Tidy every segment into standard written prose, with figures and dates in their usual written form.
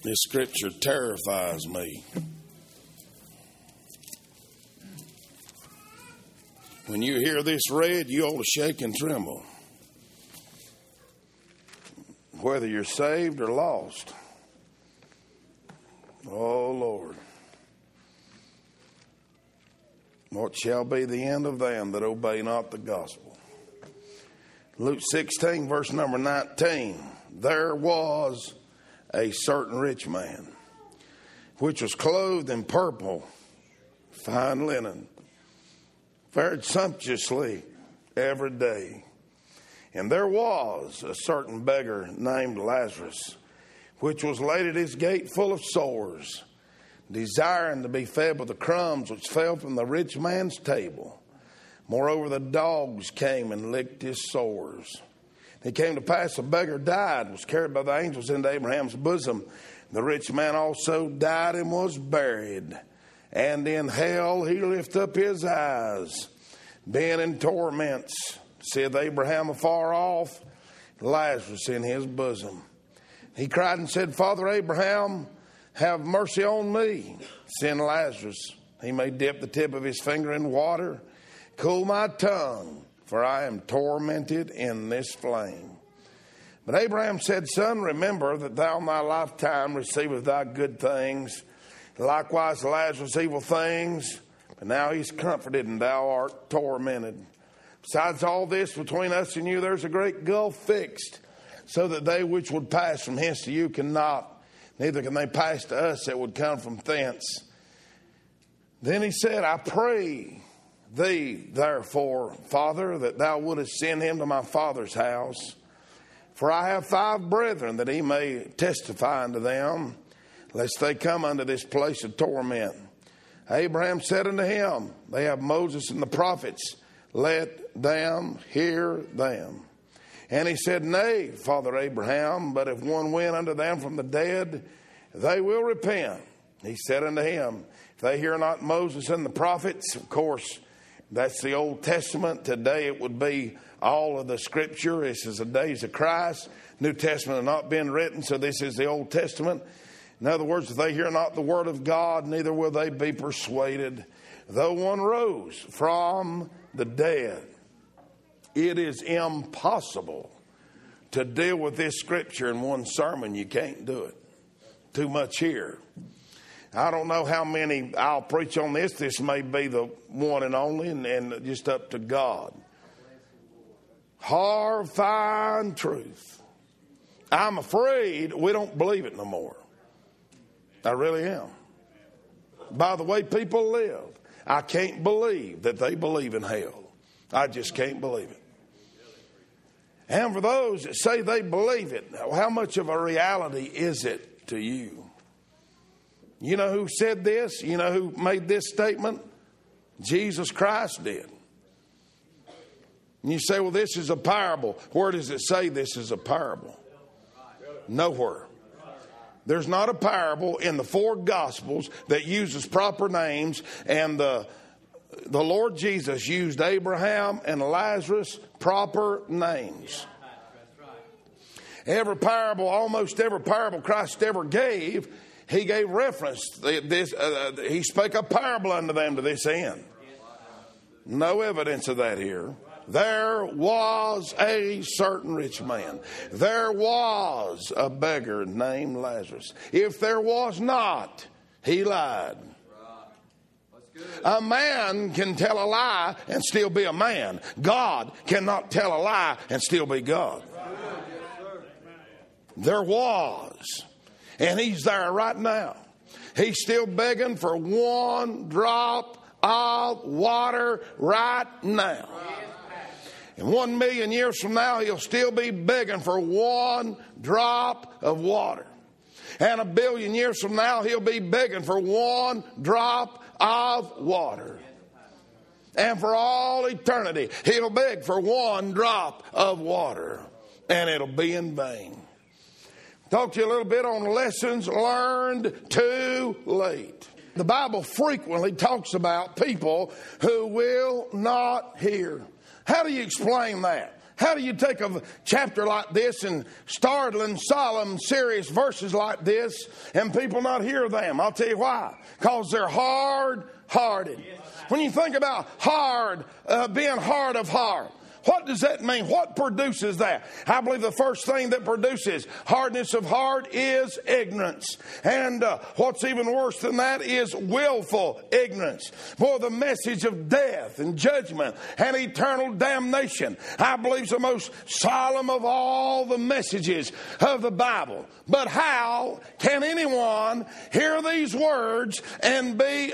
This scripture terrifies me. When you hear this read, you ought to shake and tremble. Whether you're saved or lost. Oh, Lord. What shall be the end of them that obey not the gospel? Luke 16, verse number 19. There was a certain rich man, which was clothed in purple, fine linen, fared sumptuously every day. And there was a certain beggar named Lazarus, which was laid at his gate full of sores, desiring to be fed with the crumbs which fell from the rich man's table. Moreover, the dogs came and licked his sores. It came to pass, the beggar died, was carried by the angels into Abraham's bosom. The rich man also died and was buried. And in hell he lifted up his eyes, being in torments, seeth Abraham afar off, Lazarus in his bosom. He cried and said, Father Abraham, have mercy on me. Send Lazarus. He may dip the tip of his finger in water, cool my tongue, for I am tormented in this flame. But Abraham said, Son, remember that thou in thy lifetime receivest thy good things, likewise Lazarus evil things. But now he's comforted, and thou art tormented. Besides all this, between us and you there's a great gulf fixed, so that they which would pass from hence to you cannot, neither can they pass to us that would come from thence. Then he said, I pray thee, therefore, Father, that thou wouldest send him to my father's house. For I have 5 brethren, that he may testify unto them, lest they come unto this place of torment. Abraham said unto him, They have Moses and the prophets, let them hear them. And he said, Nay, Father Abraham, but if one went unto them from the dead, they will repent. He said unto him, If they hear not Moses and the prophets, of course, that's the Old Testament. Today it would be all of the Scripture. This is the days of Christ. New Testament has not been written, so this is the Old Testament. In other words, if they hear not the word of God, neither will they be persuaded. Though one rose from the dead, it is impossible to deal with this Scripture in one sermon. You can't do it. Too much here. I don't know how many I'll preach on this. This may be the one and only, and just up to God. Horrifying truth. I'm afraid we don't believe it no more. I really am. By the way people live, I can't believe that they believe in hell. I just can't believe it. And for those that say they believe it, how much of a reality is it to you? You know who said this? You know who made this statement? Jesus Christ did. And you say, well, this is a parable. Where does it say this is a parable? Nowhere. There's not a parable in the 4 Gospels that uses proper names, and the Lord Jesus used Abraham and Lazarus proper names. Every parable, almost every parable Christ ever gave, he gave reference. He spake a parable unto them to this end. No evidence of that here. There was a certain rich man. There was a beggar named Lazarus. If there was not, he lied. A man can tell a lie and still be a man. God cannot tell a lie and still be God. There was. And he's there right now. He's still begging for one drop of water right now. And 1 million years from now, he'll still be begging for one drop of water. And 1 billion years from now, he'll be begging for one drop of water. And for all eternity, he'll beg for one drop of water. And it'll be in vain. Talk to you a little bit on lessons learned too late. The Bible frequently talks about people who will not hear. How do you explain that? How do you take a chapter like this and startling, solemn, serious verses like this and people not hear them? I'll tell you why. Because they're hard-hearted. When you think about being hard of heart, what does that mean? What produces that? I believe the first thing that produces hardness of heart is ignorance. And what's even worse than that is willful ignorance. For the message of death and judgment and eternal damnation, I believe, is the most solemn of all the messages of the Bible. But how can anyone hear these words and be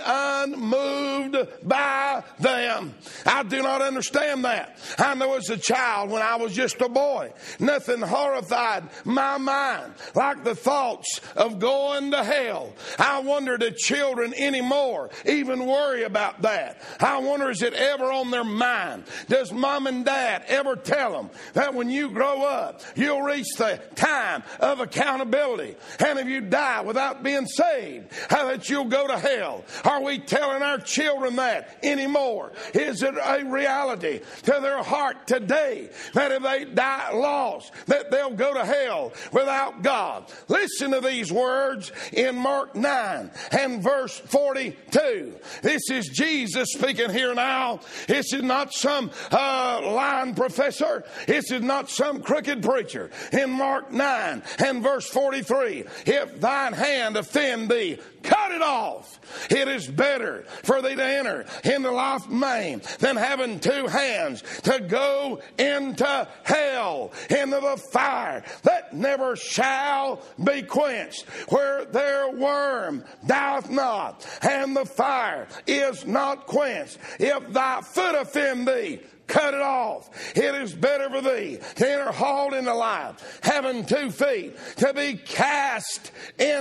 unmoved by them? I do not understand that. I know as a child, when I was just a boy, nothing horrified my mind like the thoughts of going to hell. I wonder, do children anymore even worry about that? I wonder, is it ever on their mind? Does mom and dad ever tell them that when you grow up, you'll reach the time of accountability, and if you die without being saved, that you'll go to hell? Are we telling our children that anymore? Is it a reality to their heart today that if they die lost, that they'll go to hell without God? Listen to these words in Mark 9 and verse 42. This is Jesus speaking here now. This is not some lying professor. This is not some crooked preacher. In Mark 9 and verse 43, if thine hand offend thee, cut it off. It is better for thee to enter into life maimed than having two hands to go into hell, into the fire that never shall be quenched, where their worm dieth not, and the fire is not quenched. If thy foot offend thee, cut it off. It is better for thee to enter halt into life, having 2 feet, to be cast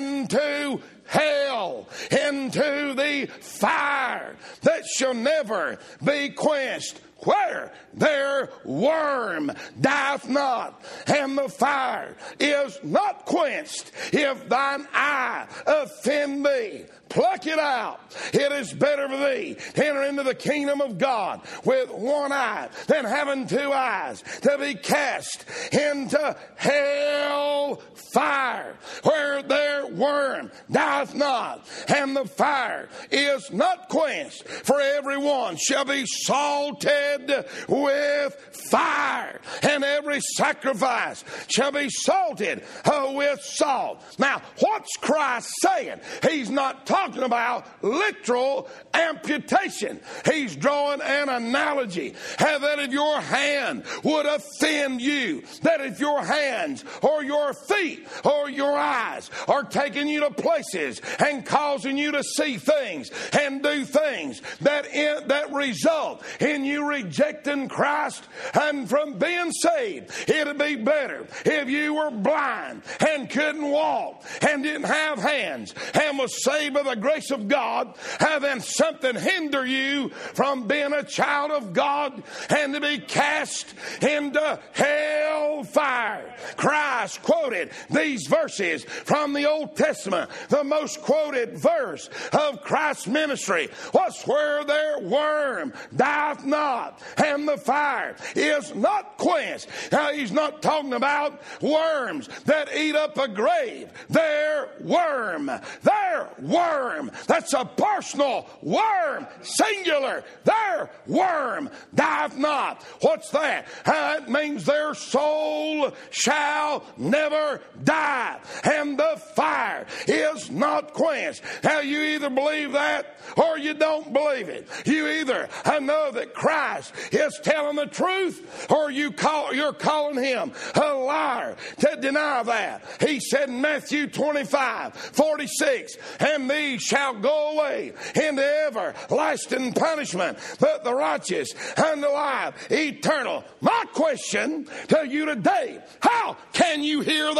into hell, into the fire that shall never be quenched, where their worm dieth not, and the fire is not quenched. If thine eye offend thee, pluck it out. It is better for thee to enter into the kingdom of God with one eye than having 2 eyes, to be cast into hell fire, where their worm dieth not, and the fire is not quenched. For everyone shall be salted with fire, and every sacrifice shall be salted with salt. Now, what's Christ saying? He's not talking about literal amputation. He's drawing an analogy that if your hand would offend you, that if your hands or your feet or your eyes are taking you to places and causing you to see things and do things that result in you rejecting Christ and from being saved, it'd be better if you were blind and couldn't walk and didn't have hands and was saved by the grace of God, than something hinder you from being a child of God and to be cast into hell fire. Christ quoted these verses from the Old Testament. The most quoted verse of Christ's ministry was, where their worm dieth not, and the fire is not quenched. Now, he's not talking about worms that eat up a grave. Their worm. That's a personal worm, singular. Their worm dieth not. What's that? It means their soul shall never die, and the fire is not quenched. Now, you either believe that or you don't believe it. You either know that Christ is telling the truth, or you're calling him a liar to deny that. He said in Matthew 25:46, and these shall go away into everlasting punishment, but the righteous unto life eternal. My question to you today, how can you hear that?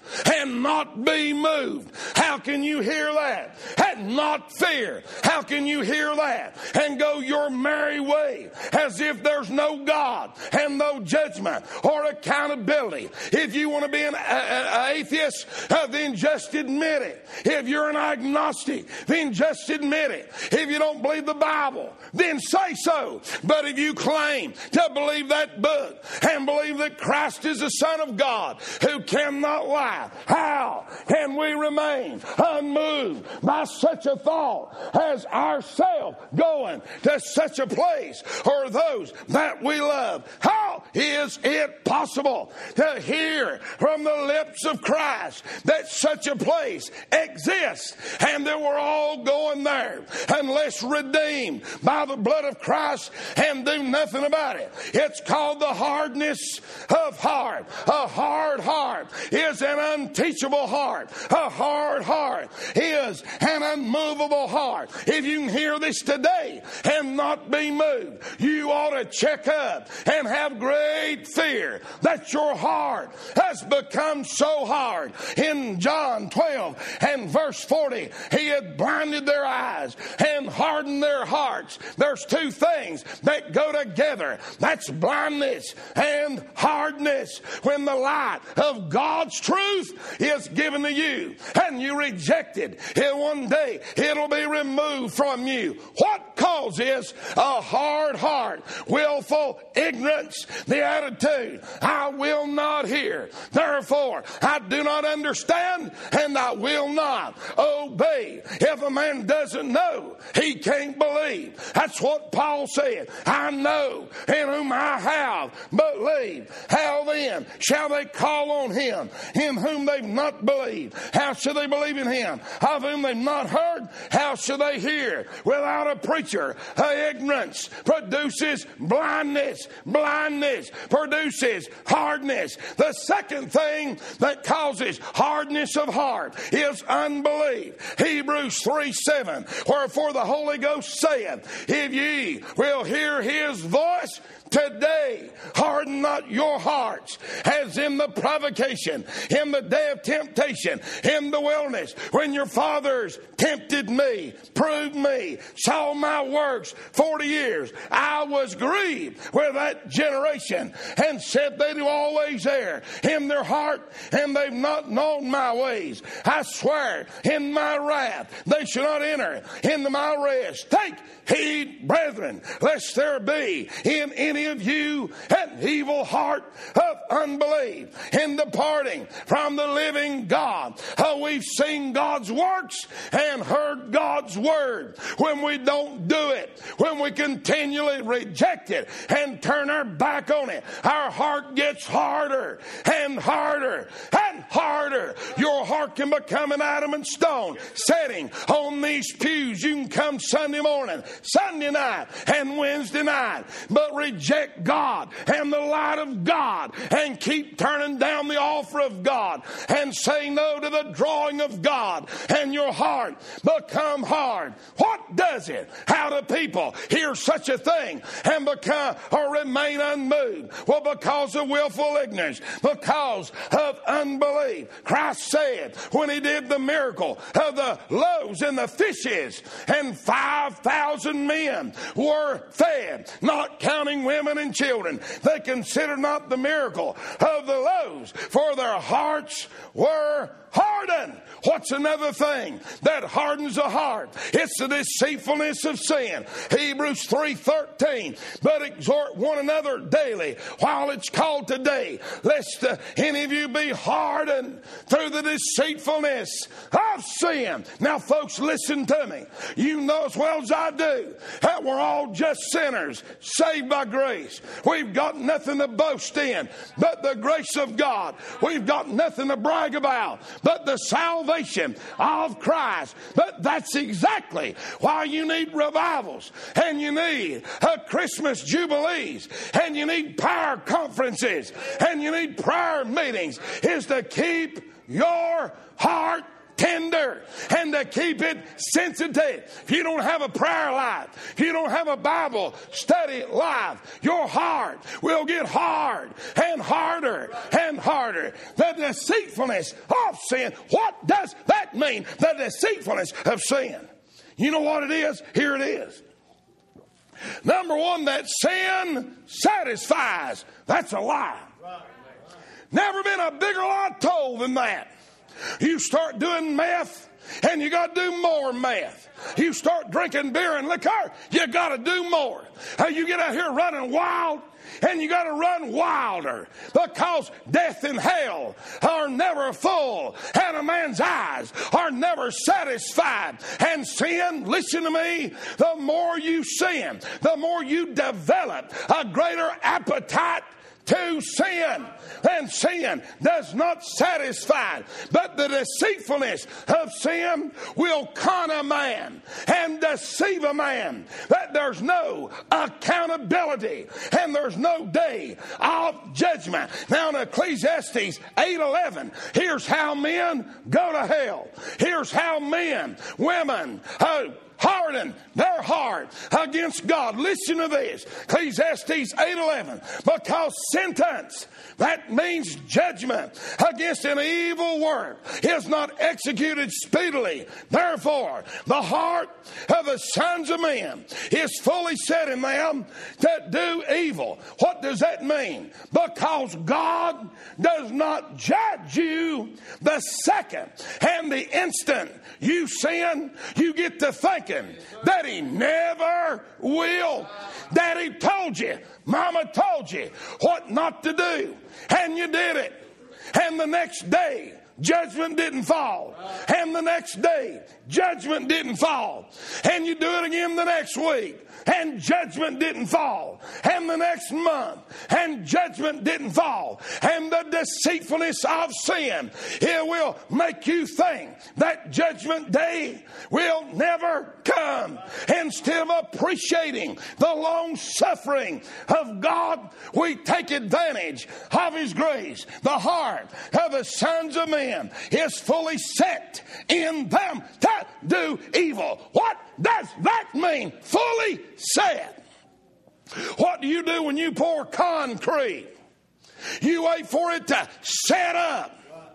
and not be moved. How can you hear that? And not fear. How can you hear that? And go your merry way as if there's no God and no judgment or accountability. If you want to be an atheist, then just admit it. If you're an agnostic, then just admit it. If you don't believe the Bible, then say so. But if you claim to believe that book and believe that Christ is the Son of God who cannot lie, how can we remain unmoved by such a thought as ourselves going to such a place, or those that we love? How is it possible to hear from the lips of Christ that such a place exists and that we're all going there unless redeemed by the blood of Christ and do nothing about it? It's called the hardness of heart. A hard heart is an unteachable heart. A hard heart is an unmovable heart. If you can hear this today and not be moved, you ought to check up and have great fear that your heart has become so hard. In John 12 and verse 40, he had blinded their eyes and hardened their hearts. There's two things that go together. That's blindness and hardness. When the light of God's truth is given to you and you reject it, one day it'll be removed from you. What causes a hard heart? Willful ignorance. The attitude, I will not hear, therefore I do not understand, and I will not obey. If a man doesn't know, he can't believe. That's what Paul said. I know in whom I have believed. How then shall they call on him in whom they've not believed? How shall they believe in him of whom they've not heard? How shall they hear without a preacher? Ignorance produces blindness. Blindness produces hardness. The second thing that causes hardness of heart is unbelief. Hebrews 3:7, wherefore the Holy Ghost saith, if ye will hear his voice, today harden not your hearts, as in the provocation, in the day of temptation, in the wilderness, when your fathers tempted me, proved me, saw my works 40 years. I was grieved with that generation, and said they do always err in their heart, and they've not known my ways. I swear in my wrath they shall not enter into my rest. Take heed, brethren, lest there be in any of you an evil heart of unbelief in departing from the living God. We've seen God's works and heard God's word. When we don't do it, when we continually reject it and turn our back on it, our heart gets harder and harder and harder. Your heart can become an adamant stone sitting on these pews. You can come Sunday morning, Sunday night, and Wednesday night, but reject God and the light of God and keep turning down the offer of God and say no to the drawing of God, and your heart become hard. What does it? How do people hear such a thing and become or remain unmoved? Well, because of willful ignorance, because of unbelief. Christ said when he did the miracle of the loaves and the fishes, and 5,000 men were fed, not counting women and children, they considered not the miracle of the loaves, for their hearts were hardened. What's another thing that hardens a heart? It's the deceitfulness of sin. Hebrews 3:13. But exhort one another daily while it's called today, lest any of you be hardened through the deceitfulness of sin. Now, folks, listen to me. You know as well as I do that we're all just sinners saved by grace. We've got nothing to boast in but the grace of God. We've got nothing to brag about but the salvation of Christ. But that's exactly why you need revivals, and you need Christmas jubilees, and you need power conferences, and you need prayer meetings, is to keep your heart tender and to keep it sensitive. If you don't have a prayer life, if you don't have a Bible study life, your heart will get hard and harder and harder. The deceitfulness of sin. What does that mean? The deceitfulness of sin. You know what it is? Here it is. Number one, that sin satisfies. That's a lie. Never been a bigger lie told than that. You start doing meth, and you got to do more meth. You start drinking beer and liquor, you got to do more. You get out here running wild, and you got to run wilder, because death and hell are never full, and a man's eyes are never satisfied. And sin, listen to me, the more you sin, the more you develop a greater appetite to sin. And sin does not satisfy. But the deceitfulness of sin will con a man and deceive a man that there's no accountability and there's no day of judgment. Now in Ecclesiastes 8:11, here's how men go to hell. Here's how men, women, harden their heart against God. Listen to this. Ecclesiastes 8:11. Because sentence, that means judgment against an evil work, is not executed speedily. Therefore, the heart of the sons of men is fully set in them that do evil. What does that mean? Because God does not judge you the second and the instant you sin, you get to thinking that He never will. Daddy told you, Mama told you what not to do, and you did it. And the next day, judgment didn't fall. And the next day, judgment didn't fall. And you do it again the next week, and judgment didn't fall. And the next month, and judgment didn't fall. And the deceitfulness of sin, it will make you think that judgment day will never come. Instead of appreciating the long suffering of God, we take advantage of His grace. The heart of the sons of men is fully set in them to do evil. What does that mean? Fully set. What do you do when you pour concrete? You wait for it to set up.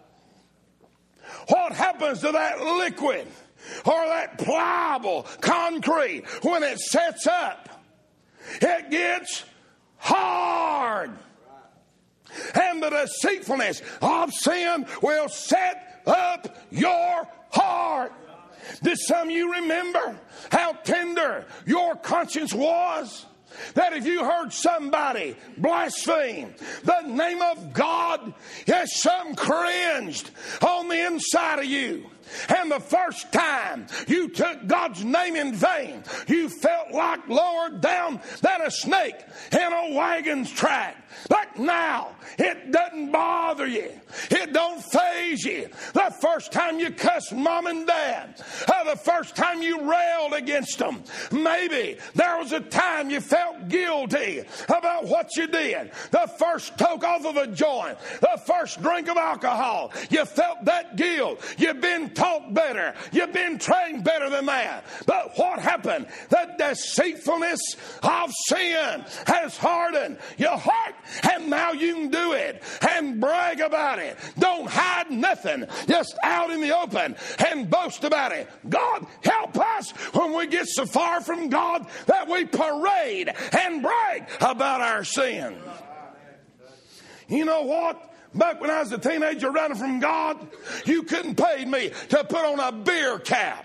What happens to that liquid or that pliable concrete when it sets up? It gets hard. And the deceitfulness of sin will set up your heart. Did some of you remember how tender your conscience was? That if you heard somebody blaspheme the name of God, yes, something cringed on the inside of you. And the first time you took God's name in vain, you felt like lower down than a snake in a wagon's track. But now it doesn't bother you. It don't faze you. The first time you cussed mom and dad, the first time you railed against them, maybe there was a time you felt guilty about what you did. The first toke off of a joint, the first drink of alcohol, you felt that guilt. You've been taught better. You've been trained better than that. But what happened? The deceitfulness of sin has hardened your heart, and now you can do it and brag about it. Don't hide nothing. Just out in the open and boast about it. God help us when we get so far from God that we parade and brag about our sin. You know what? Back when I was a teenager running from God, you couldn't pay me to put on a beer cap.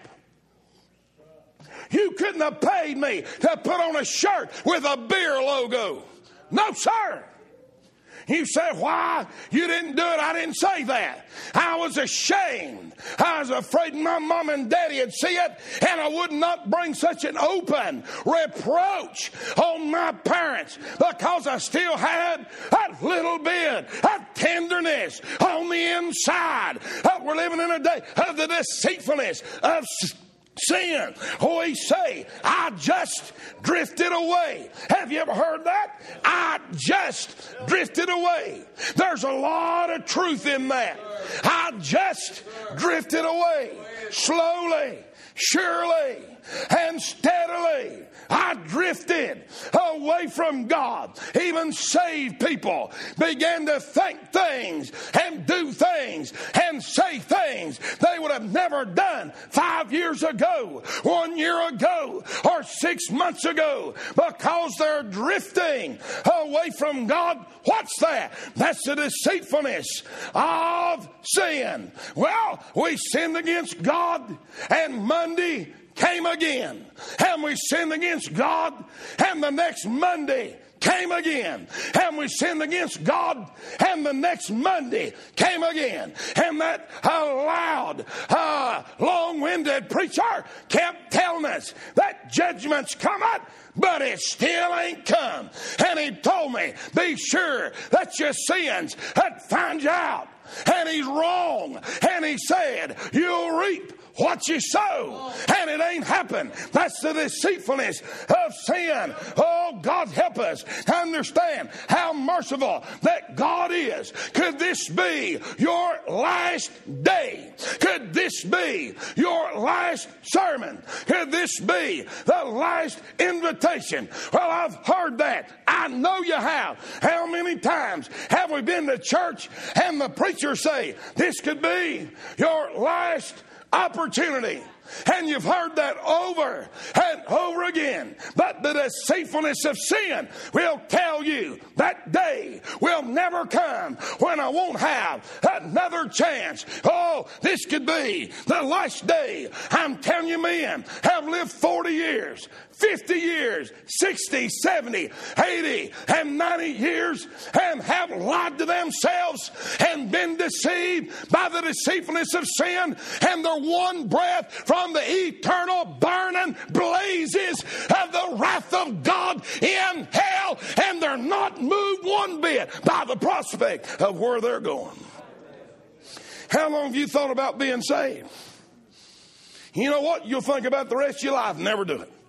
You couldn't have paid me to put on a shirt with a beer logo. No, sir. You say, why? You didn't do it. I didn't say that. I was ashamed. I was afraid my mom and daddy would see it, and I would not bring such an open reproach on my parents, because I still had a little bit of tenderness on the inside. We're living in a day of the deceitfulness of sin. We say, I just drifted away. Have you ever heard that? I just drifted away. There's a lot of truth in that. I just drifted away. Slowly, surely, and steadily, I drifted away from God. Even saved people began to think things and do things and say things they would have never done 5 years ago, 1 year ago, or 6 months ago, because they're drifting away from God. What's that? That's the deceitfulness of sin. Well, we sinned against God, and Monday came again, and we sinned against God, and the next Monday came again, and we sinned against God, and the next Monday came again. And that loud, long-winded preacher kept telling us that judgment's coming, but it still ain't come. And he told me, be sure that your sins had found you out. And he's wrong. And he said, you'll reap what you sow. And it ain't happened. That's the deceitfulness of sin. Oh, God help us to understand how merciful that God is. Could this be your last day? Could this be your last sermon? Could this be the last invitation? Well, I've heard that. I know you have. How many times have we been to church and the preacher say, this could be your last opportunity? And you've heard that over and over again. But the deceitfulness of sin will tell you that day will never come when I won't have another chance. Oh, this could be the last day. I'm telling you, men have lived 40 years, 50 years, 60, 70, 80, and 90 years, and have lied to themselves and been deceived by the deceitfulness of sin, and they're one breath from the eternal burning blazes of the wrath of God in hell, and they're not moved one bit by the prospect of where they're going. How long have you thought about being saved? You know what? You'll think about the rest of your life. Never do it.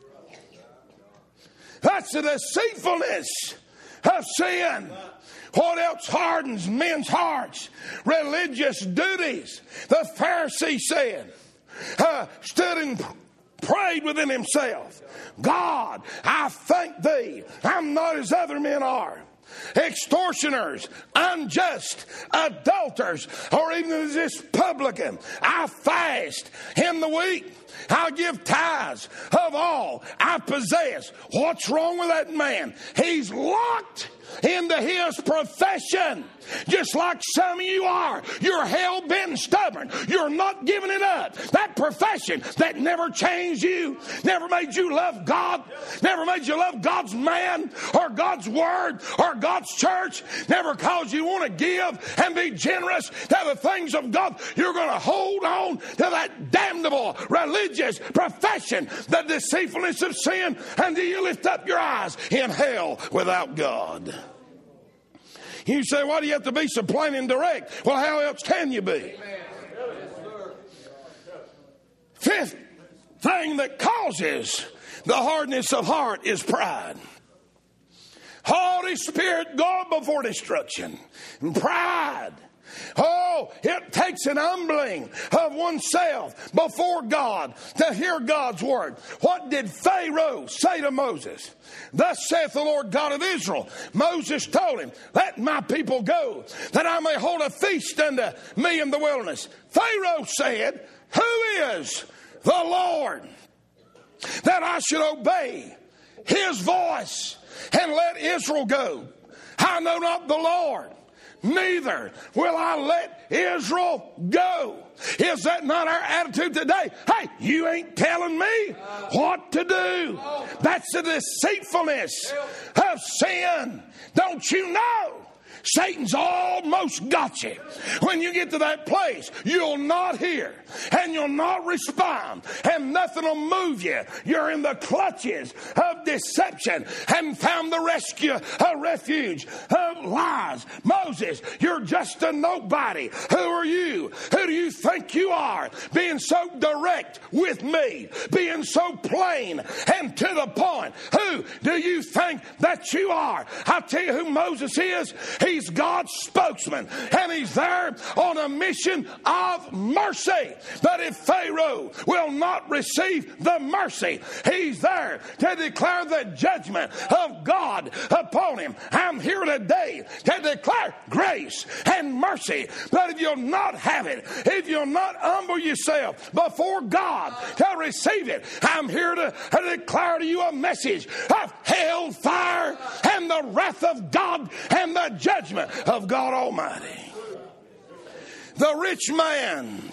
That's the deceitfulness of sin. What else hardens men's hearts? Religious duties. The Pharisee said, stood and prayed within himself, God, I thank thee, I'm not as other men are. Extortioners, unjust, adulterers, or even this publican, I fast in the week. I'll give tithes of all I possess. What's wrong with that man? He's locked into his profession, just like some of you are. You're hell-bent and stubborn. You're not giving it up. That profession that never changed you, never made you love God, never made you love God's man or God's word or God's church, never caused you want to give and be generous to the things of God. You're going to hold on to that damnable religious profession, the deceitfulness of sin, until you lift up your eyes in hell without God. You say, why do you have to be so plain and direct? Well, how else can you be? Fifth thing that causes the hardness of heart is pride. Holy Spirit, go before destruction. And pride. Oh, it takes an humbling of oneself before God to hear God's word. What did Pharaoh say to Moses? Thus saith the Lord God of Israel. Moses told him, let my people go, that I may hold a feast unto me in the wilderness. Pharaoh said, who is the Lord, that I should obey his voice and let Israel go? I know not the Lord, neither will I let Israel go. Is that not our attitude today? Hey, you ain't telling me what to do. That's the deceitfulness of sin. Don't you know Satan's almost got you. When you get to that place, you'll not hear and you'll not respond and nothing will move you. You're in the clutches of deception and found the refuge of lies. Moses, you're just a nobody. Who are you? Who do you think you are? Being so direct with me, being so plain and to the point. Who do you think that you are? I'll tell you who Moses is. He's God's spokesman, and he's there on a mission of mercy. But if Pharaoh will not receive the mercy, he's there to declare the judgment of God upon him. I'm here today to declare grace and mercy. But if you'll not have it, if you'll not humble yourself before God to receive it, I'm here to declare to you a message of hell fire and the wrath of God and the judgment of God Almighty. The rich man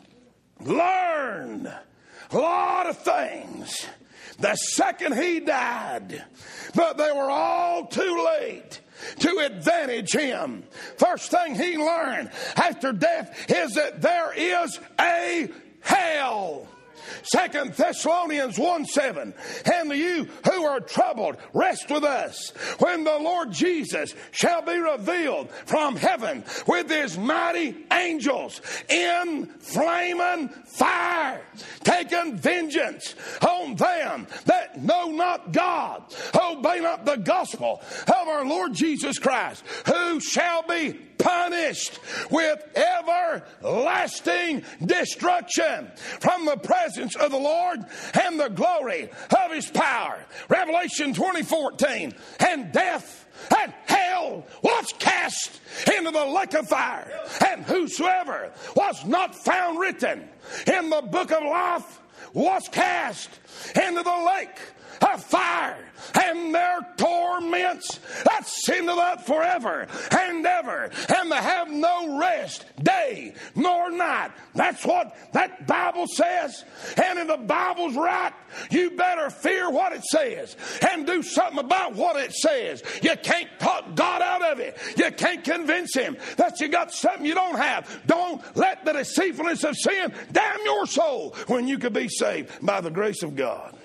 learned a lot of things the second he died, but they were all too late to advantage him. First thing he learned after death is that there is a hell. 2 Thessalonians 1:7, and to you who are troubled, rest with us when the Lord Jesus shall be revealed from heaven with his mighty angels in flaming fire, taking vengeance on them that know not God, obey not the gospel of our Lord Jesus Christ, who shall be punished with everlasting destruction from the presence of the Lord and the glory of his power. Revelation 20:14, and death and hell was cast into the lake of fire, and whosoever was not found written in the book of life was cast into the lake of fire, and their torments that's into that forever and ever, and they have no rest day nor night. That's what that Bible says. And if the Bible's right, you better fear what it says and do something about what it says. You can't talk God out of it. You can't convince him that you got something you don't have. Don't let the deceitfulness of sin damn your soul when you could be saved by the grace of God.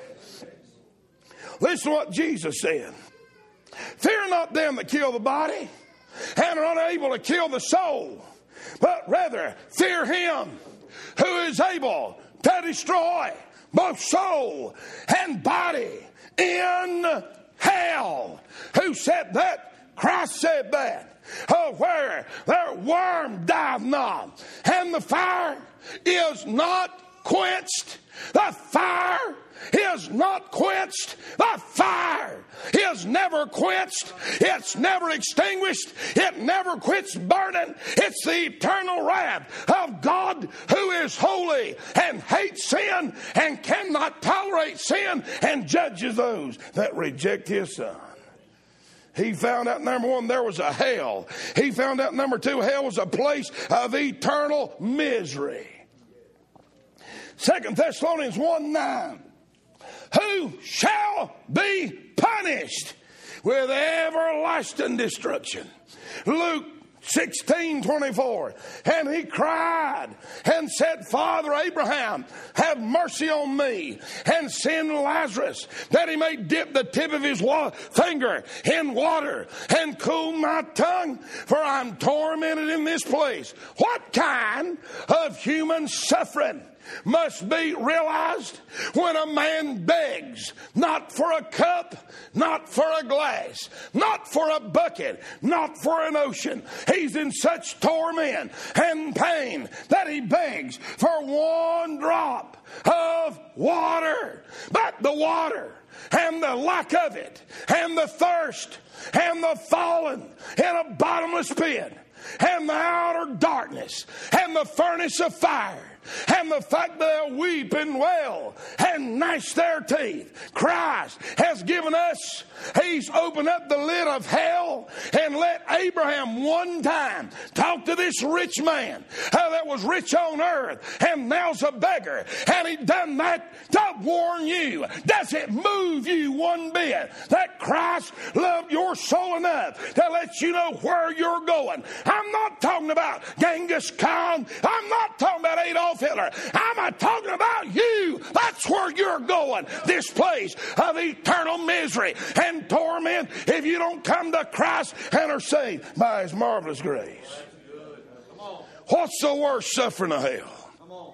Listen to what Jesus said. Fear not them that kill the body and are unable to kill the soul, but rather fear him who is able to destroy both soul and body in hell. Who said that? Christ said that. Oh, where their worm dieth not, and the fire is not quenched. The fire is not quenched. The fire is never quenched. It's never extinguished. It never quits burning. It's the eternal wrath of God who is holy and hates sin and cannot tolerate sin and judges those that reject his Son. He found out, number one, there was a hell. He found out, number two, hell was a place of eternal misery. 2 Thessalonians 1:9. Who shall be punished with everlasting destruction. Luke 16:24. And he cried and said, Father Abraham, have mercy on me, and send Lazarus that he may dip the tip of his finger in water and cool my tongue, for I'm tormented in this place. What kind of human suffering must be realized when a man begs, not for a cup, not for a glass, not for a bucket, not for an ocean. He's in such torment and pain that he begs for one drop of water. But the water and the lack of it and the thirst and the falling in a bottomless pit and the outer darkness darkness and the furnace of fire, and the fact they'll weep and wail and gnash their teeth. Christ has given us, He's opened up the lid of hell and let Abraham one time talk to this rich man that was rich on earth and now's a beggar. And He done that to warn you. Does it move you one bit that Christ loved your soul enough to let you know where you're going? I'm not talking about Genghis Khan. I'm not talking about Adolf Hitler. I'm talking about you. That's where you're going. This place of eternal misery and torment if you don't come to Christ and are saved by His marvelous grace. What's the worst suffering of hell?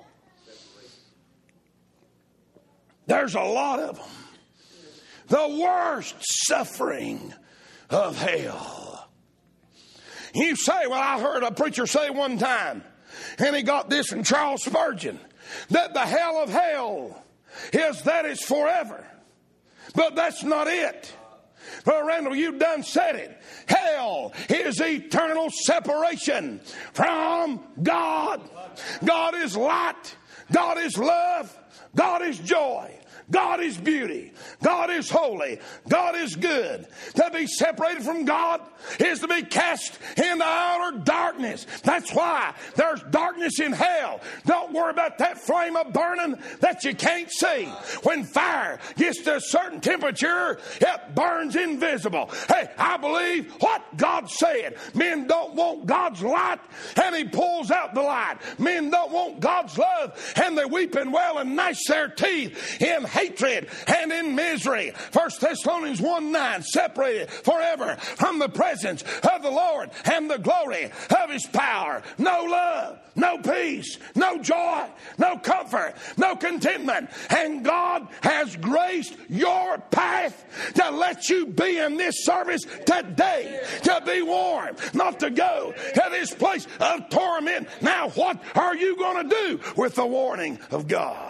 There's a lot of them. The worst suffering of hell. You say, well, I heard a preacher say one time, and he got this from Charles Spurgeon, that the hell of hell is that it's forever. But that's not it. Well, Randall, you done said it. Hell is eternal separation from God. God is light. God is love. God is joy. God is beauty. God is holy. God is good. To be separated from God is to be cast into outer darkness. That's why there's darkness in hell. Don't worry about that flame of burning that you can't see. When fire gets to a certain temperature, it burns invisible. Hey, I believe what God said. Men don't want God's light, and He pulls out the light. Men don't want God's love, and they weep and wail and gnash their teeth in hatred and in misery. 1 Thessalonians 1:9, separated forever from the presence of the Lord and the glory of His power. No love, no peace, no joy, no comfort, no contentment. And God has graced your path to let you be in this service today, to be warned, not to go to this place of torment. Now, what are you going to do with the warning of God?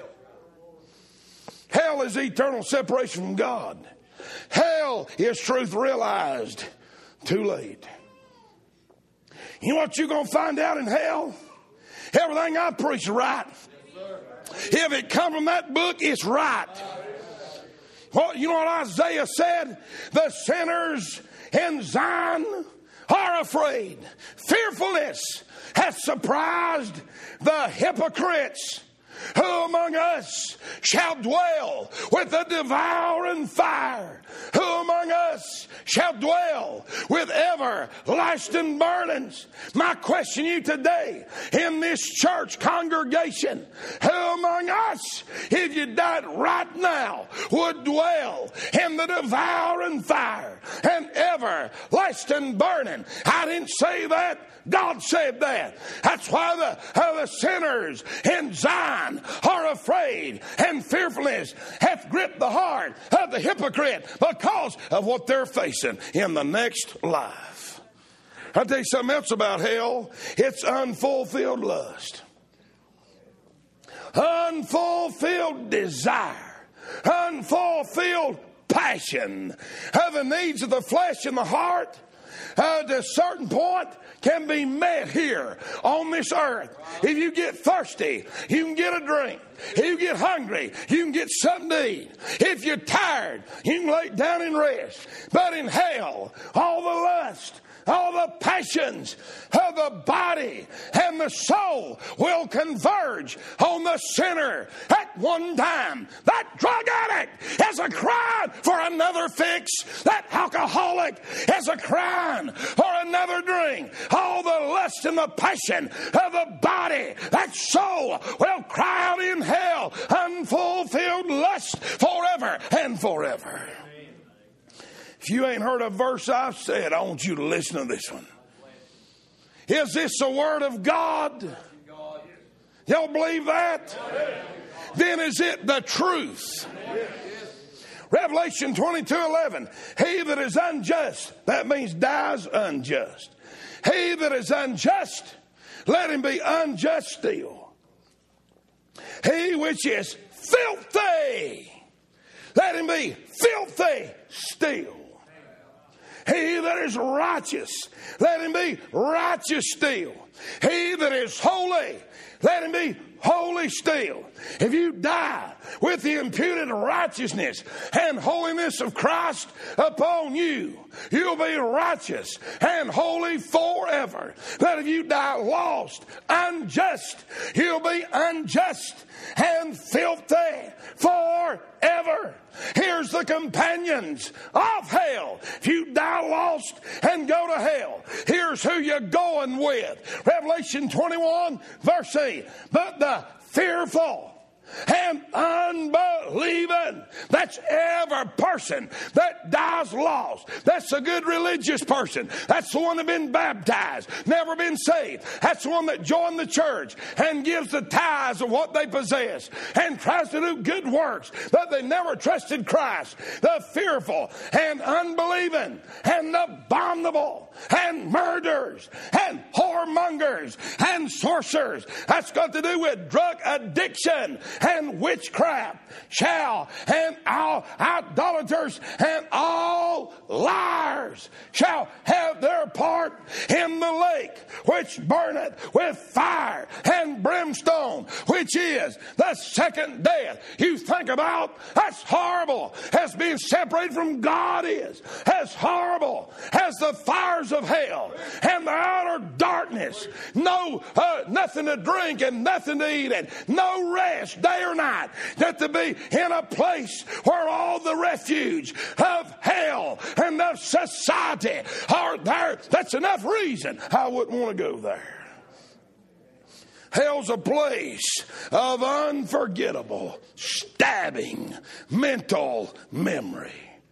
Hell is eternal separation from God. Hell is truth realized too late. You know what you're going to find out in hell? Everything I preach is right. If it comes from that book, it's right. Well, you know what Isaiah said? The sinners in Zion are afraid. Fearfulness hath surprised the hypocrites. Who among us shall dwell with the devouring fire? Who among us shall dwell with everlasting burnings? My question to you today in this church congregation, who among us, if you died right now, would dwell in the devouring fire and everlasting burning? I didn't say that. God said that. That's why the sinners in Zion are afraid, and fearfulness hath gripped the heart of the hypocrite because of what they're facing in the next life. I'll tell you something else about hell. It's unfulfilled lust, unfulfilled desire, unfulfilled passion of the needs of the flesh and the heart. To a certain point can be met here on this earth. If you get thirsty, you can get a drink. If you get hungry, you can get something to eat. If you're tired, you can lay down and rest. But in hell, all the lust, all the passions of the body and the soul will converge on the sinner at one time. That drug addict is a crying for another fix. That alcoholic is a crying for another drink. All the lust and the passion of the body, that soul will cry out in hell, unfulfilled lust forever and forever. If you ain't heard a verse I've said, I want you to listen to this one. Is this the word of God? Y'all believe that? Then is it the truth? Revelation 22:11. He that is unjust, that means dies unjust. He that is unjust, let him be unjust still. He which is filthy, let him be filthy still. He that is righteous, let him be righteous still. He is holy, let him be holy still. If you die with the imputed righteousness and holiness of Christ upon you, you'll be righteous and holy forever. But if you die lost, unjust, you'll be unjust and filthy forever. Here's the companions of hell. If you die lost and go to hell, here's who you're going with. Revelation 21 verse 8. But the fearful and unbelieving, that's every person that dies lost. That's a good religious person. That's the one that been baptized, never been saved. That's the one that joined the church and gives the tithes of what they possess and tries to do good works, but they never trusted Christ. The fearful and unbelieving and abominable and murderers and whoremongers and sorcerers. That's got to do with drug addiction and witchcraft and all idolaters and all liars shall have their part in the lake which burneth with fire and brimstone, which is the second death. You think about, that's horrible as being separated from God is, as horrible as the fires of hell and the outer darkness. No, nothing to drink and nothing to eat and no rest day or night. That to be in a place where all the refuge of hell and of society are there. That's enough reason I wouldn't want to go there. Hell's a place of unforgettable, stabbing, mental memory.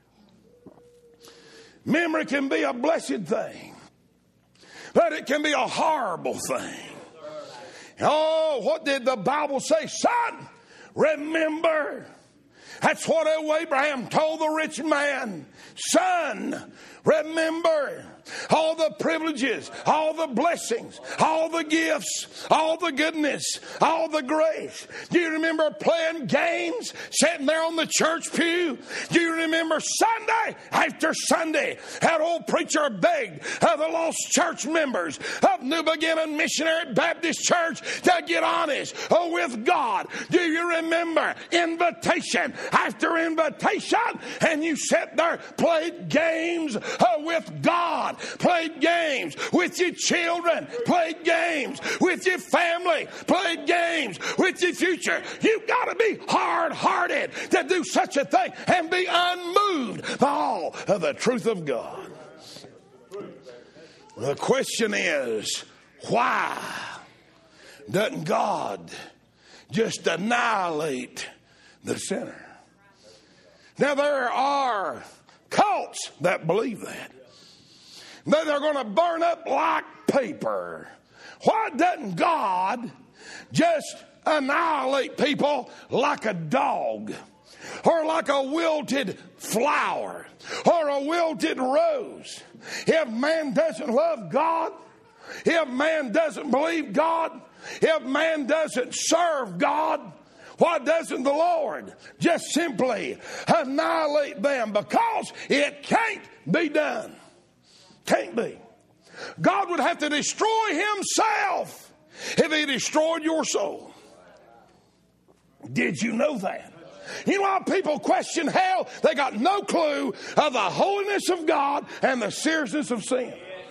Memory can be a blessed thing, but it can be a horrible thing. Oh, what did the Bible say? Son, remember. That's what Abraham told the rich man. Son, remember all the privileges, all the blessings, all the gifts, all the goodness, all the grace. Do you remember playing games, sitting there on the church pew? Do you remember Sunday after Sunday, that old preacher begged of the lost church members of New Beginning Missionary Baptist Church to get honest with God? Do you remember invitation after invitation? And you sat there, played games with God. Played games with your children, played games with your family, played games with your future. You've got to be hard-hearted to do such a thing and be unmoved by all of the truth of God. The question is, why doesn't God just annihilate the sinner? Now, there are cults that believe that they're going to burn up like paper. Why doesn't God just annihilate people like a dog, or like a wilted flower, or a wilted rose? If man doesn't love God, if man doesn't believe God, if man doesn't serve God, why doesn't the Lord just simply annihilate them? Because it can't be done. Can't be. God would have to destroy himself if he destroyed your soul. Did you know that? You know why people question hell? They got no clue of the holiness of God and the seriousness of sin.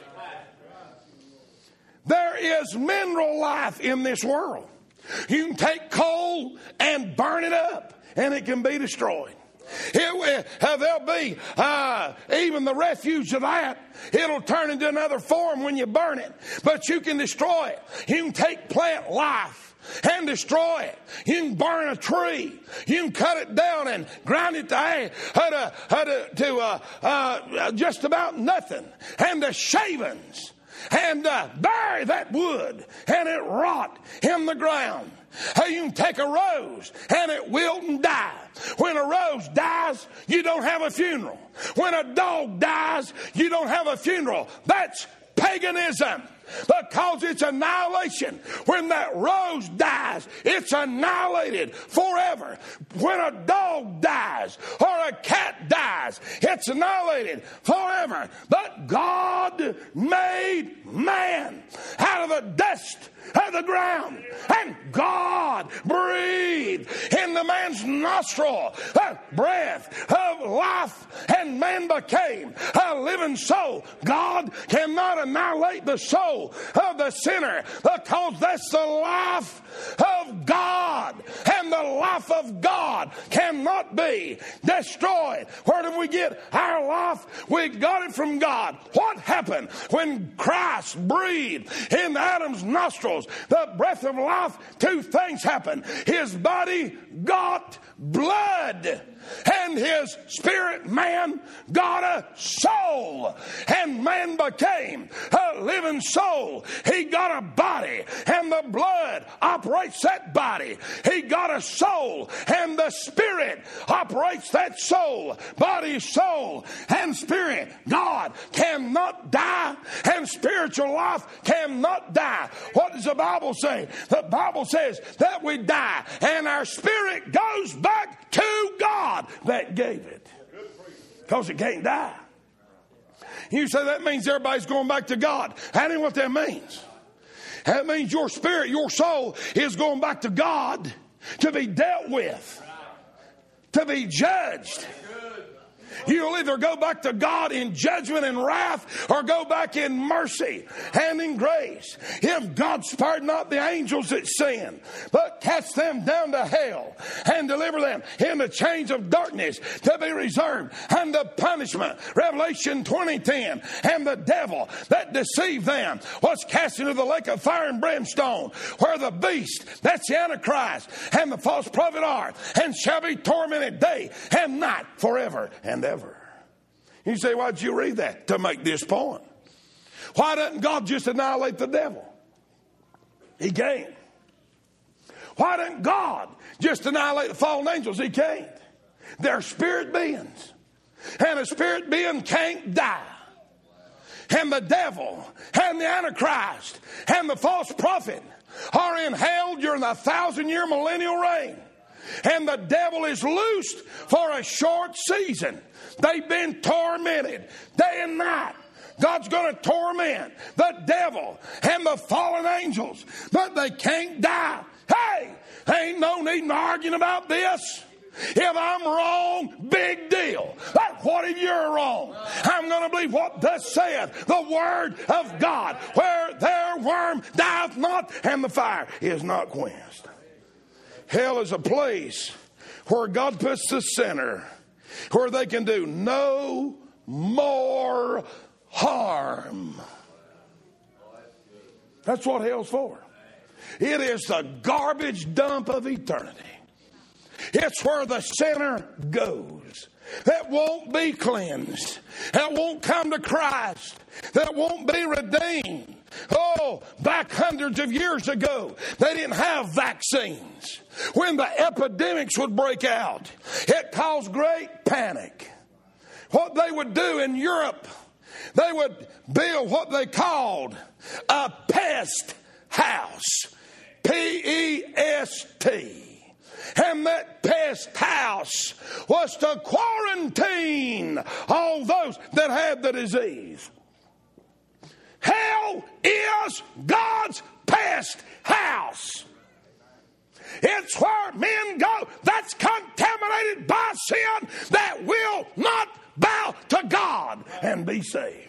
There is mineral life in this world. You can take coal and burn it up, and it can be destroyed. There'll be even the refuge of that. It'll turn into another form when you burn it, but you can destroy it. You can take plant life and destroy it. You can burn a tree. You can cut it down and grind it to just about nothing, and the shavings, and bury that wood, and it rot in the ground. You can take a rose and it wilt and die. When a rose dies, you don't have a funeral. When a dog dies, you don't have a funeral. That's paganism, because it's annihilation. When that rose dies, it's annihilated forever. When a dog dies or a cat dies, it's annihilated forever. But God made man out of the dust of the ground. And God breathed in the man's nostril a breath of life, and man became a living soul. God cannot annihilate the soul of the sinner, because that's the life of God, and the life of God cannot be destroyed. Where did we get our life? We got it from God. What happened when Christ breathed in Adam's nostrils the breath of life? Two things happened. His body got blood, and his spirit man got a soul, and man became a living soul. He got a body, and the blood operates that body. He got a soul, and the spirit operates that soul. Body, soul, and spirit. God cannot die, and spiritual life cannot die. What does the Bible say? The Bible says that we die, and our spirit goes back to God that gave it, because it can't die. You say that means everybody's going back to God. That ain't what that means. That means your spirit, your soul is going back to God to be dealt with, to be judged. You'll either go back to God in judgment and wrath, or go back in mercy and in grace. If God spared not the angels that sinned, but cast them down to hell and deliver them in the chains of darkness to be reserved unto punishment. Revelation 20:10. And the devil that deceived them was cast into the lake of fire and brimstone, where the beast, that's the Antichrist, and the false prophet are, and shall be tormented day and night forever and ever. You say, why'd you read that? To make this point. Why doesn't God just annihilate the devil? He can't. Why doesn't God just annihilate the fallen angels? He can't. They're spirit beings, and a spirit being can't die. And the devil and the Antichrist and the false prophet are in hell during the 1,000-year millennial reign. And the devil is loosed for a short season. They've been tormented day and night. God's going to torment the devil and the fallen angels, but they can't die. Hey, ain't no need in arguing about this. If I'm wrong, big deal. But what if you're wrong? I'm going to believe what thus saith the word of God. Where their worm dieth not, and the fire is not quenched. Hell is a place where God puts the sinner, where they can do no more harm. That's what hell's for. It is the garbage dump of eternity. It's where the sinner goes that won't be cleansed, that won't come to Christ, that won't be redeemed. Oh, back hundreds of years ago, they didn't have vaccines. When the epidemics would break out, it caused great panic. What they would do in Europe, they would build what they called a pest house. P-E-S-T. And that pest house was to quarantine all those that had the disease. Hell is God's pest house. It's where men go that's contaminated by sin, that will not bow to God and be saved.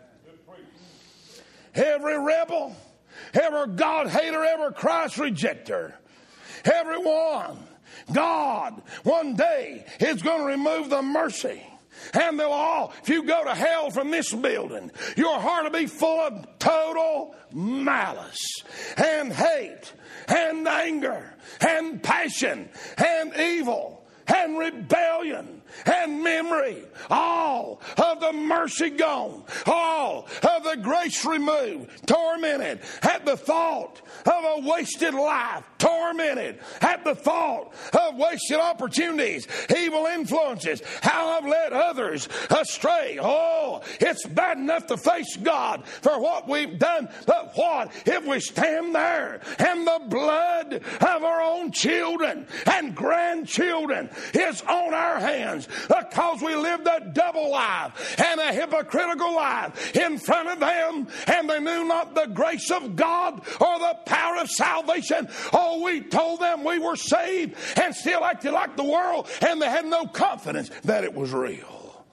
Every rebel, every God hater, every Christ rejecter, everyone, God one day is going to remove the mercy. And they'll all, if you go to hell from this building, your heart will be full of total malice and hate and anger and passion and evil and rebellion and memory. All of the mercy gone. All of the grace removed. Tormented at the thought of a wasted life. Tormented at the thought of wasted opportunities. Evil influences. How I've led others astray. Oh, it's bad enough to face God for what we've done. But what if we stand there and the blood of our own own children and grandchildren is on our hands because we lived a double life and a hypocritical life in front of them, and they knew not the grace of God or the power of salvation. Oh, we told them we were saved and still acted like the world, and they had no confidence that it was real.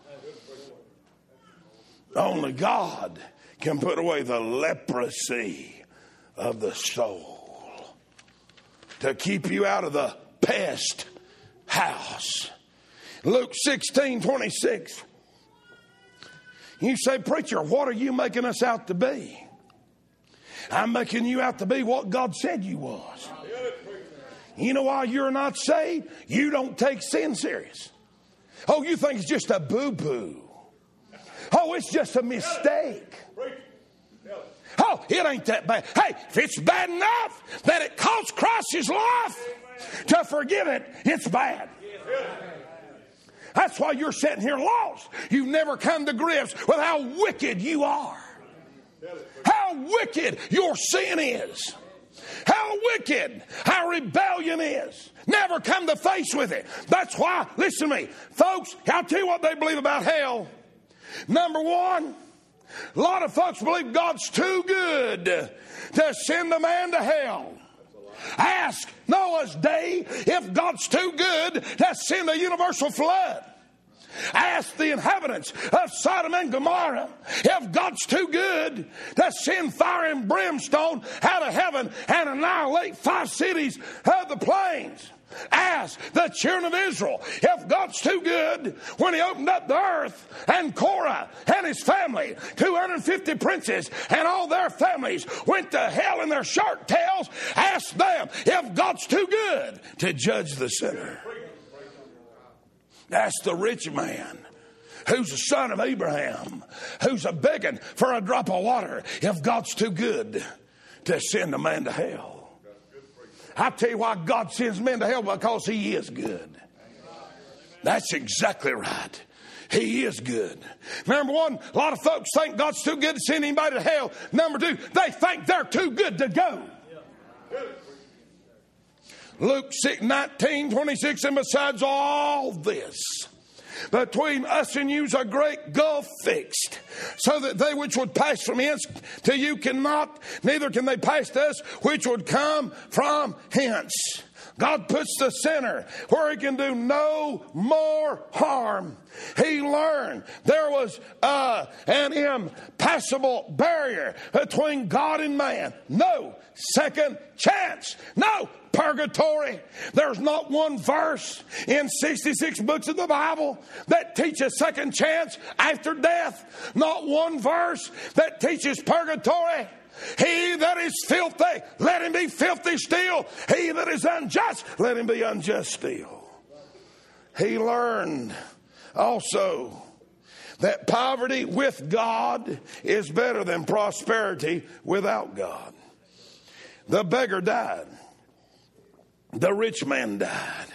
Only God can put away the leprosy of the soul to keep you out of the pest house. Luke 16:26. You say, preacher, what are you making us out to be? I'm making you out to be what God said you was. You know why you're not saved? You don't take sin serious. Oh, you think it's just a boo-boo. Oh, it's just a mistake. Oh, it ain't that bad. Hey, if it's bad enough that it cost Christ his life to forgive it, it's bad. That's why you're sitting here lost. You've never come to grips with how wicked you are. How wicked your sin is. How wicked our rebellion is. Never come to face with it. That's why, listen to me, folks, I'll tell you what they believe about hell. Number one, a lot of folks believe God's too good to send a man to hell. Ask Noah's day if God's too good to send a universal flood. Ask the inhabitants of Sodom and Gomorrah if God's too good to send fire and brimstone out of heaven and annihilate 5 cities of the plains. Ask the children of Israel if God's too good when he opened up the earth and Korah and his family, 250 princes and all their families went to hell in their shark tails. Ask them if God's too good to judge the sinner. That's the rich man who's the son of Abraham, who's a begging for a drop of water if God's too good to send a man to hell. I tell you why God sends men to hell, because he is good. That's exactly right. He is good. Number one, a lot of folks think God's too good to send anybody to hell. Number two, they think they're too good to go. Luke 19:26, and besides all this, between us and you's a great gulf fixed, so that they which would pass from hence to you cannot, neither can they pass to us which would come from hence. God puts the sinner where he can do no more harm. He learned there was an impassable barrier between God and man. No second chance. No purgatory. There's not one verse in 66 books of the Bible that teaches second chance after death. Not one verse that teaches purgatory. He that is filthy, let him be filthy still. He that is unjust, let him be unjust still. He learned also that poverty with God is better than prosperity without God. The beggar died. The rich man died.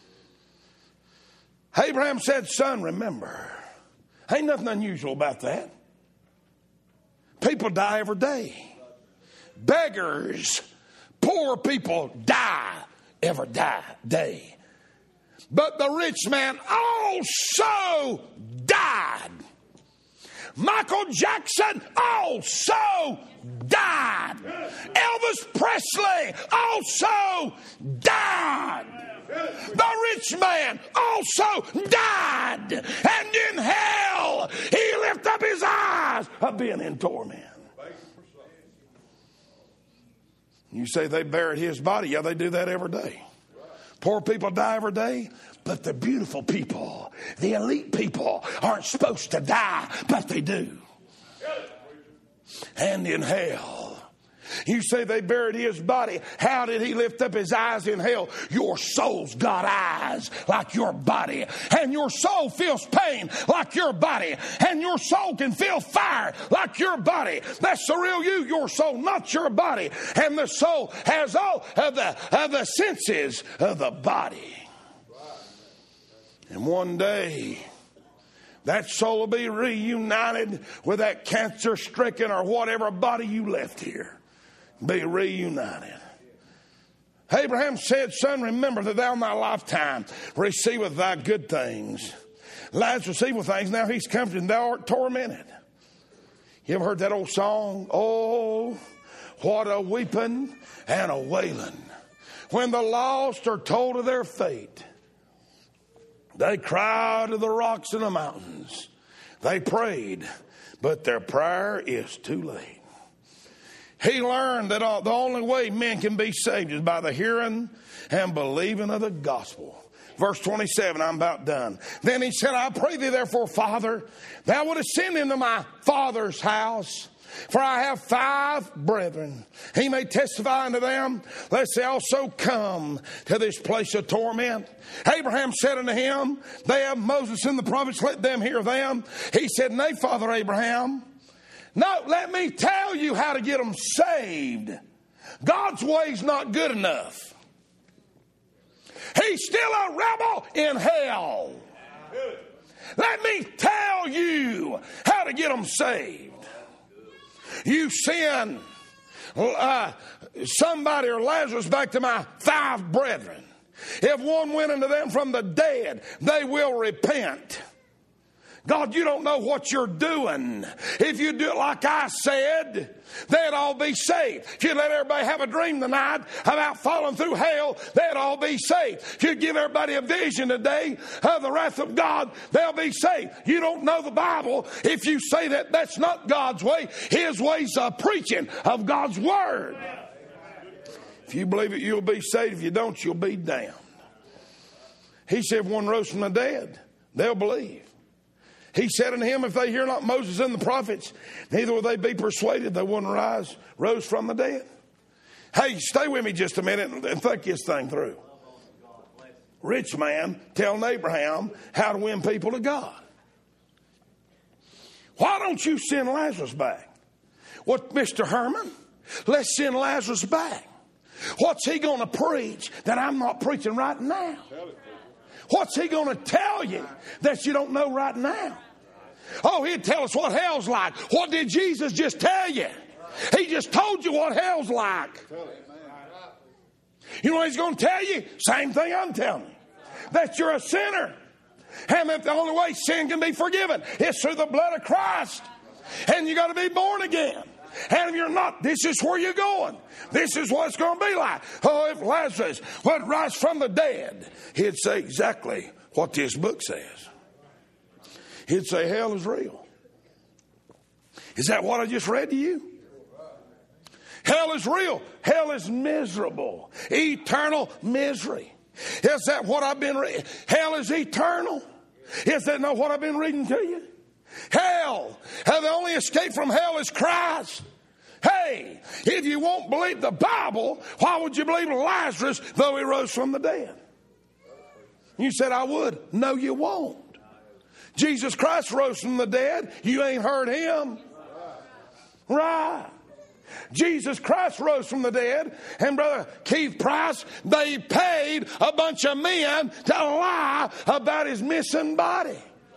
Abraham said, son, remember. Ain't nothing unusual about that. People die every day. Beggars, poor people die every day. But the rich man also died. Michael Jackson also died. Elvis Presley also died. The rich man also died. And in hell, he lifted up his eyes of being in torment. You say they buried his body. Yeah, they do that every day. Poor people die every day. But the beautiful people, the elite people, aren't supposed to die, but they do. And in hell. You say they buried his body. How did he lift up his eyes in hell? Your soul's got eyes like your body. And your soul feels pain like your body. And your soul can feel fire like your body. That's the real you, your soul, not your body. And the soul has all of the senses of the body. And one day, that soul will be reunited with that cancer-stricken or whatever body you left here. Be reunited. Abraham said, son, remember that thou in thy lifetime receiveth thy good things. Lazarus evil things. Now he's comforted and thou art tormented. You ever heard that old song? Oh, what a weeping and a wailing. When the lost are told of their fate, they cried to the rocks and the mountains. They prayed, but their prayer is too late. He learned that the only way men can be saved is by the hearing and believing of the gospel. Verse 27, I'm about done. Then he said, I pray thee therefore, Father, thou wouldest send into my father's house, for I have 5 brethren. He may testify unto them, lest they also come to this place of torment. Abraham said unto him, they have Moses and the prophets, let them hear them. He said, nay, Father Abraham, no, let me tell you how to get them saved. God's way's not good enough. He's still a rebel in hell. Let me tell you how to get them saved. You send somebody or Lazarus back to my 5 brethren. If one went unto them from the dead, they will repent. God, you don't know what you're doing. If you do it like I said, they'd all be saved. If you let everybody have a dream tonight about falling through hell, they'd all be saved. If you give everybody a vision today of the wrath of God, they'll be saved. You don't know the Bible if you say that that's not God's way. His way's a preaching of God's word. If you believe it, you'll be saved. If you don't, you'll be damned. He said, if one rose from the dead, they'll believe. He said unto him, if they hear not Moses and the prophets, neither will they be persuaded that one rose from the dead. Hey, stay with me just a minute and think this thing through. Rich man telling Abraham how to win people to God. Why don't you send Lazarus back? What, Mr. Herman? Let's send Lazarus back. What's he going to preach that I'm not preaching right now? What's he going to tell you that you don't know right now? Oh, he'd tell us what hell's like. What did Jesus just tell you? He just told you what hell's like. You know what he's going to tell you? Same thing I'm telling you. That you're a sinner. And that the only way sin can be forgiven is through the blood of Christ. And you got to be born again. And if you're not, this is where you're going. This is what it's going to be like. Oh, if Lazarus would rise from the dead, he'd say exactly what this book says. He'd say hell is real. Is that what I just read to you? Hell is real. Hell is miserable. Eternal misery. Is that what I've been reading? Hell is eternal. Is that not what I've been reading to you? Hell. The only escape from hell is Christ. Hey, if you won't believe the Bible, why would you believe Lazarus though he rose from the dead? You said, I would. No, you won't. Jesus Christ rose from the dead. You ain't heard him. Right. Jesus Christ rose from the dead. And Brother Keith Price, they paid a bunch of men to lie about his missing body.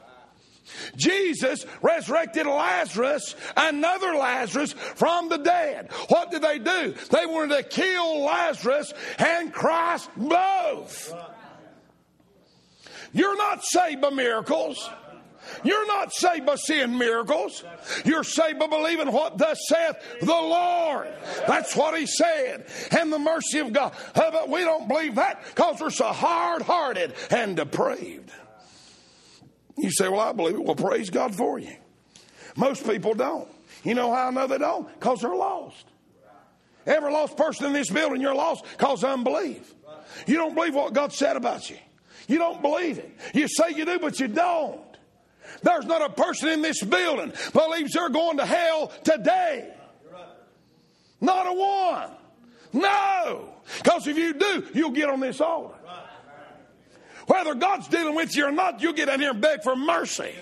Jesus resurrected Lazarus, another Lazarus, from the dead. What did they do? They wanted to kill Lazarus and Christ both. You're not saved by miracles. You're not saved by seeing miracles. You're saved by believing what thus saith the Lord. That's what he said. And the mercy of God. But we don't believe that because we're so hard-hearted and depraved. You say, well, I believe it. Well, praise God for you. Most people don't. You know how I know they don't? Because they're lost. Every lost person in this building, you're lost because of unbelief. You don't believe what God said about you. You don't believe it. You say you do, but you don't. There's not a person in this building believes they're going to hell today. Not a one. No. Because if you do, you'll get on this altar. Whether God's dealing with you or not, you'll get in here and beg for mercy.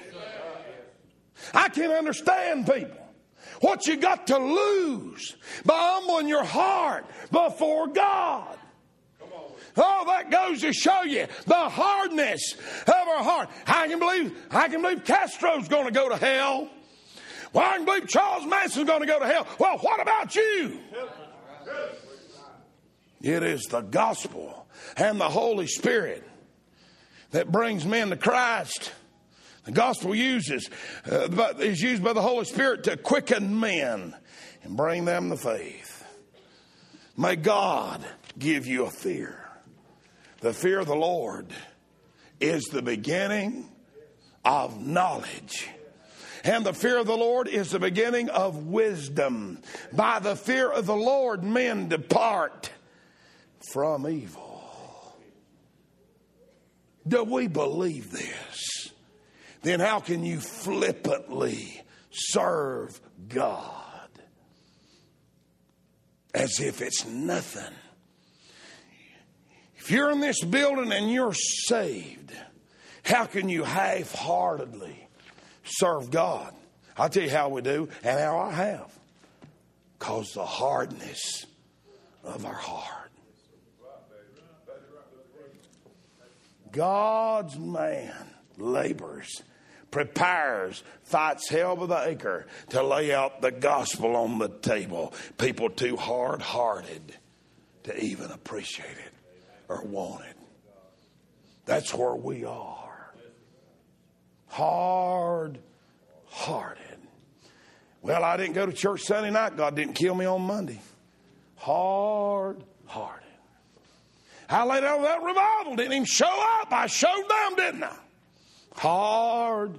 I can't understand people. What you got to lose by humbling your heart before God. Oh, that goes to show you the hardness of our heart. I can believe Castro's going to go to hell. Well, I can believe Charles Manson's going to go to hell. Well, what about you? It is the gospel and the Holy Spirit that brings men to Christ. The gospel is used by the Holy Spirit to quicken men and bring them to faith. May God give you a fear. The fear of the Lord is the beginning of knowledge. And the fear of the Lord is the beginning of wisdom. By the fear of the Lord, men depart from evil. Do we believe this? Then how can you flippantly serve God as if it's nothing? If you're in this building and you're saved, how can you half-heartedly serve God? I'll tell you how we do and how I have. Because the hardness of our heart. God's man labors, prepares, fights hell with the acre to lay out the gospel on the table. People too hard-hearted to even appreciate it or want it. That's where we are. Hard-hearted. Well, I didn't go to church Sunday night. God didn't kill me on Monday. Hard-hearted. I laid out that revival. Didn't even show up. I showed them, didn't I? Hard-hearted.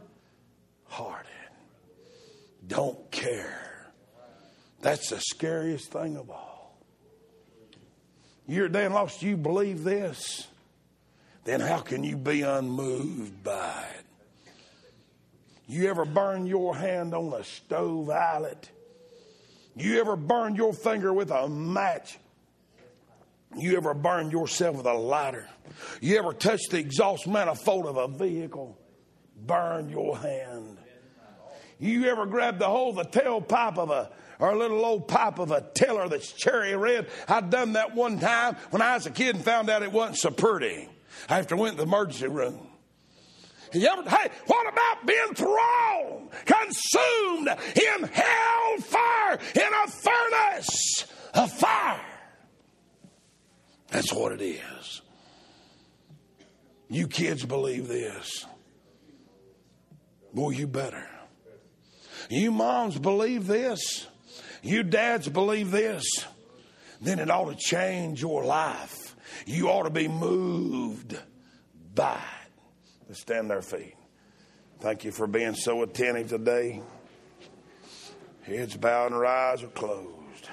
Don't care. That's the scariest thing of all. You're damn lost. You believe this? Then how can you be unmoved by it? You ever burn your hand on a stove eyelet? You ever burn your finger with a match? You ever burn yourself with a lighter? You ever touch the exhaust manifold of a vehicle? Burn your hand. You ever grab the whole the tailpipe of a little old pipe of a tiller that's cherry red? I'd done that one time when I was a kid and found out it wasn't so pretty. After I went to the emergency room. Hey, what about being thrown, consumed in hell fire, in a furnace of fire? That's what it is. You kids believe this. Boy, you better. You moms believe this. You dads believe this. Then it ought to change your life. You ought to be moved by it. Let's stand to our feet. Thank you for being so attentive today. Heads bowed and our eyes are closed.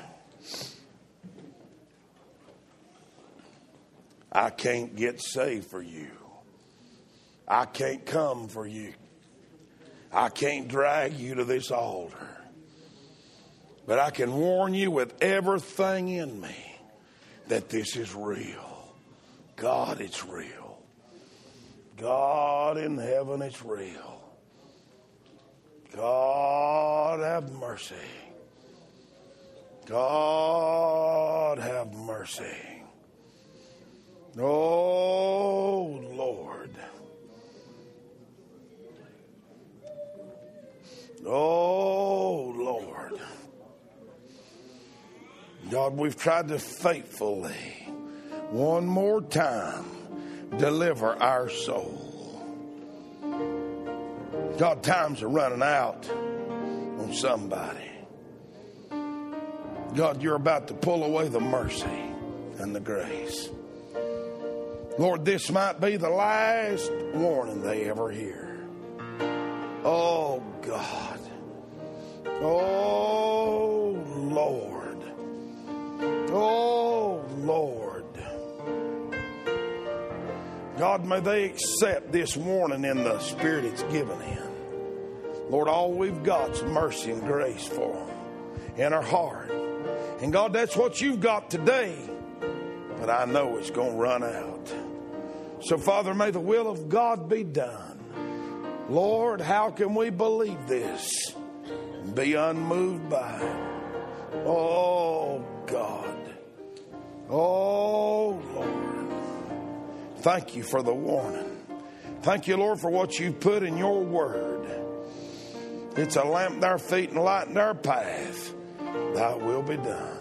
I can't get saved for you. I can't come for you. I can't drag you to this altar. But I can warn you with everything in me that this is real. God, it's real. God in heaven, it's real. God, have mercy. God, have mercy. Oh, Lord. Oh, Lord. God, we've tried to faithfully, one more time, deliver our soul. God, times are running out on somebody. God, you're about to pull away the mercy and the grace. Lord, this might be the last warning they ever hear. Oh, God. Oh, Lord. Oh, Lord. God, may they accept this warning in the spirit it's given in. Lord, all we've got is mercy and grace for them in our heart. And God, that's what you've got today. But I know it's going to run out. So, Father, may the will of God be done. Lord, how can we believe this and be unmoved by it? Oh, God. Oh, Lord. Thank you for the warning. Thank you, Lord, for what you've put in your word. It's a lamp to our feet and a light in our path. Thy will be done.